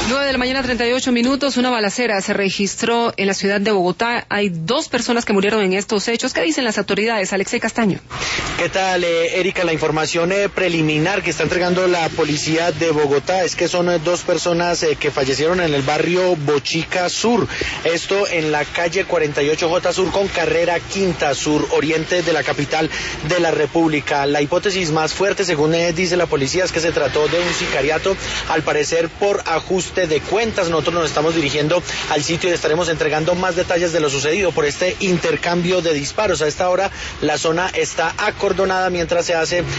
9 de la mañana, 38 minutos. Una balacera se registró en la ciudad de Bogotá. Hay 2 personas que murieron en estos hechos. ¿Qué dicen las autoridades? Alexei Castaño. ¿Qué tal, Erika? La información preliminar que está entregando la policía de Bogotá es que son 2 personas que fallecieron en el barrio Bochica Sur. Esto en la calle 48J Sur con carrera Quinta Sur, oriente de la capital de la República. La hipótesis más fuerte, según dice la policía, es que se trató de un sicariato, al parecer por ajuste de cuentas. Nosotros nos estamos dirigiendo al sitio y estaremos entregando más detalles de lo sucedido por este intercambio de disparos. A esta hora la zona está acordonada mientras se hace